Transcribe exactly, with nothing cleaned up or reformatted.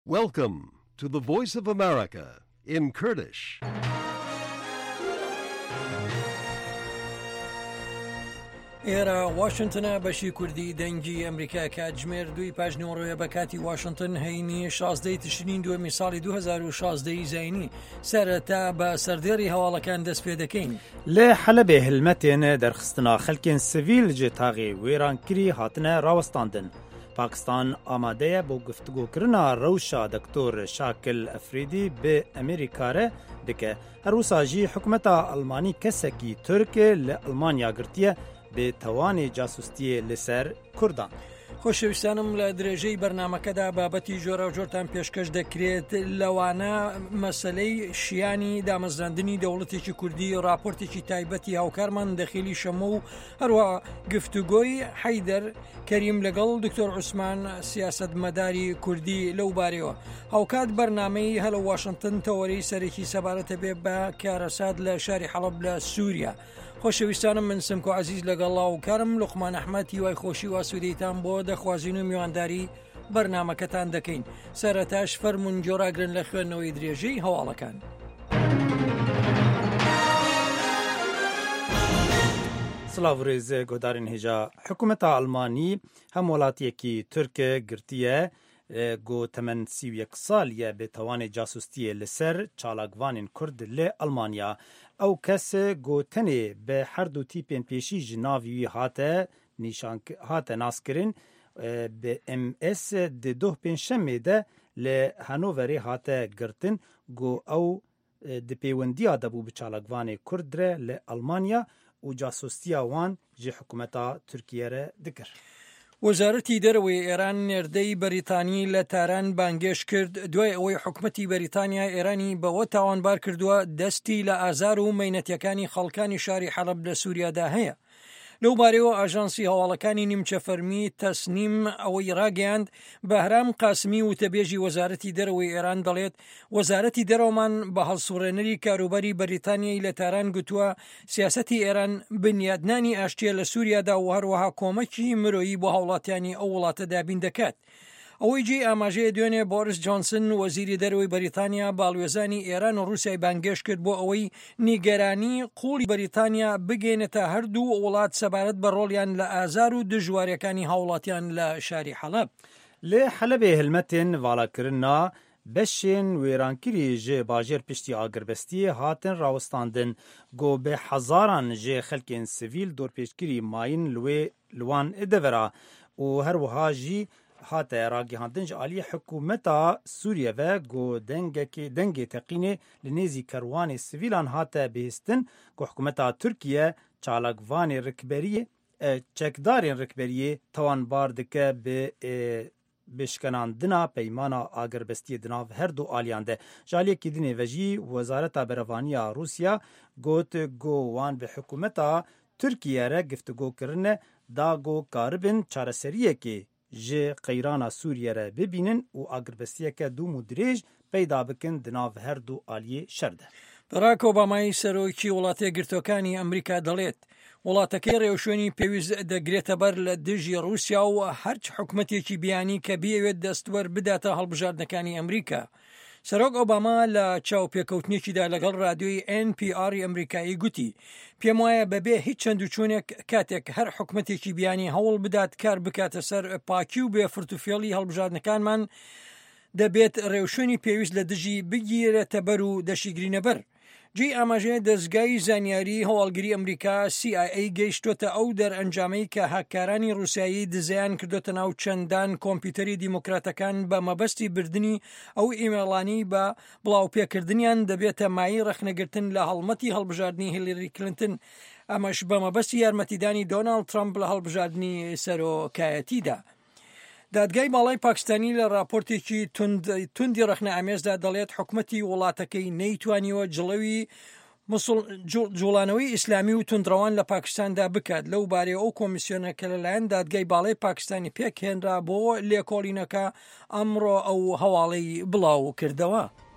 Welcome to the Voice of America in Kurdish. ئێرە واشنگتنە بەشی کوردی دەنگی ئەمریکا کاتژمێر دوی پاژنەوەڕۆیە بە کاتی واشنگتن هەینی شازدەی تشرین دووەمی ساڵی دوو هەزار و شازدەی زاینی سەرەتا بە سەردێڕی هەواڵەکان دەست پێ دەکەین. لە حەلەبێ هەلمەتێن دەرخستنا خەلکێن سڤیل جێ تاغی وێرانکری هاتنە ڕاوەستاندن. پاکستان ئامادەیە بۆ گفتگۆکردنا ڕەوشا دکتۆر شاکل ئەفریدی بە ئەمریکارە دکە. هەروسا ژی حکومەتا ئەڵمانی کەسێکی تورک لە ئەڵمانیا گرتیە بێ تەوانی جاسوستیە لەسەر کوردان. خۆشەویستانم لە درێژەی بەرنامەکەدا بابەتی جۆرە و جۆرتان پێشکەش دەکرێت لەوانە مەسەلەی شیانی دامەزراندنی دەوڵەتێکی کوردی راپۆرتێکی تایبەتی هاوکارمان دەخیلی شەمە و هەروە گفتوگۆی حەیدەر کەریم لەگەڵ دکتۆر عوسمان سیاسەتمەداری کوردی لەو بارەوە. هاوکات بەرنامەی هەلە واشنگتن تەوەرەی سەرێکی سەبارەتە بێ بە کارەسات لە شاری حەڵەب لە سووریا. خۆشەویستانم من سمکۆ عەزیز لەگەڵ لاوکارم لوقمان ئەحمەد هیوای خۆشی و ئاسوودەیتان بۆ دەخوازین و میوانداری بەرنامەکەتان دەکەین. سەرەتاش فەرمون جۆراگرن لە خوێندنەوەی درێژەی هەواڵەکان. سلااو ڕێز گۆدارین هێژا حکوومەتە ئەڵمانی هەم وڵاتیەکی تورکە گرتیە گۆ تەمەەن سی و یەک ساڵیە بێتەوانێ جاسوستیە لەسەر چالاکوانین کورد لە ئەڵمانیا. ئەو کەس گۆتنێ بە هەردوو تیپێن پێشی ژ ناوی هاتە نیشان هاتە ناسکردن بە ئەم ئەس دۆ پێنجشەمێدە لە هەنۆڤەرێ هاتە گرتن گۆ ئەو دپەیوەندیە دەبوو بە چالاکوانێ کوردرە لە ئەڵمانیا و جاسوستیە وان ژێ حکوومەتا تورکیەرە دکرد. وەزارەتی دەرەوەی ئێران نێردەی بەریتانی لە تاران بانگێش کرد دوای ئەوەی حکوومەتی بەریتانیا ئێرانی بەوە تاوانبار کردووە دەستی لە ئازار و مەینەتیەکانی خەڵکانی شاری حەڵەب لە سووریادا هەیە. لەو بارەوە ئاژانسی هەواڵەکانی نیمچە فەرمی تەسنیم ئەوەی ڕاگەیاند بەهرام قاسمی وتەبێژی وەزارەتی دەرەوەی ئێران دەڵێت وەزارەتی دەرەوەمان بە هەڵسوڕێنەری کاروباری بەریتانیای لە تاران گوتووە سیاسەتی ئێران بنیادنانی ئاشتیە لە سووریادا و هەروەها کۆمەکی مرۆیی بۆ هاوڵاتیانی ئەو وڵاتە دابین دەکات. ئەوەی جێ ئاماژەیە دوێنێ بۆریس جۆنسن وەزیری دەرەوەی بەریتانیا باڵوێزانی ئێران و رووسای بانگێش کرد بۆ ئەوەی نیگەرانی قوڵی بەریتانیا بگەێنێتە هەردوو وڵات سەبارەت بە ڕۆڵیان لە ئازار و دژواریەکانی هاوڵاتیان لە شاری حەڵەب. لێ حەلەبێ هەلمەتێن ڤاڵاکردنا بەشێن وێرانکری ژێ باژێر پشتی ئاگربەستی هاتن ڕاوەستاندن گۆ بە حەزاران ژێ خەلکێن سڤیل دۆرپێشکری ماین لوێ لوان ئدەڤرا و هەروەها ژی هاتە ڕاگەهاندن ji aliyê hikûmeta Sûriye ve got dengekê dengê teqînê li nêzî kerwanê sivîlan hate bihîstin ku hikûmeta Tirkiye çalakvanê rikberiyê çekdarên rikberiyê tawanbar dike bi bişkenandina peymana agiribestiyê di nav her du aliyan de. Ji aliyekî dinê ve jî Wezareta Berevaniya Rûsya got got wan bi hikûmeta Tirkiye re giftugokirine da got karibin çareseriyekê ji qeyrana Sûriye re bibînin û agiribestiyeke dûm û dirêj peyda bikin di nav her du aliyê şer de. Barack Obamای سەرۆکی وڵاتە گرتوەکانی ئەمریکا دەڵێت وڵاتەکەی ڕێوشێنی پێویست دەگرێتە بەر لە دژی ڕووسیا و هەرچ حکومەتێکی بیانی کە بیەوێت دەستوەر بداتە هەڵبژاردنەکانی ئەمریکا. سەرۆک ئۆباما لە چاوپێکەوتنێکیدا لەگەڵ رادیۆی ئێن پی ئاری ئەمریکایی گوتی پێم وایە بەبێ هیچ چەند و چوونێک کاتێک هەر حکومەتێکی بیانی هەوڵ بدات کار بکاتە سەر پاکی و بێ فرتوفێڵی هەڵبژاردنەکانمان دەبێت ڕێوشێنی پێویست لە دژی بگیرێتە بەر و دەشیگرینە بەر. جێی ئاماژەیە دەستگای زانیاری هەواڵگری ئەمریکا سی ئای ئەی گەیشتۆتە ئەو دەرئەنجامەی کە هاکارانی ڕووسایی دزیان کردوتە ناو چەندان کۆمپیوتەری دیموکراتەکان بە مەبەستی بردننی ئەو ئیمێڵانی بە بڵاوپێکردنیان دەبێتە مای ڕەخنەگرتن لە هەڵمەتی هەڵبژاردننی هیلری کلنتن ئەمەش بە مەبەستی یارمەتیدانی دۆناڵد ترامپ لە هەڵبژاردننی سەرۆکایەتیدا. دادگای باڵای پاکستانی لە راپۆرتێکی توندی ڕەخنە ئامێزدا دەڵێت حکومەتی وڵاتەکەی نەیتوانیوە جڵەوی جوڵانەوەی ئیسلامی و توندڕەوان لە پاکستاندا بکات. لەو بارەیە ئەو کۆمیسیۆنەکە لەلایەن دادگای باڵای پاکستانی پێکهێنرا بۆ لێکۆڵینەکە ئەمڕۆ ئەو هەواڵەی بڵاو کردەوە.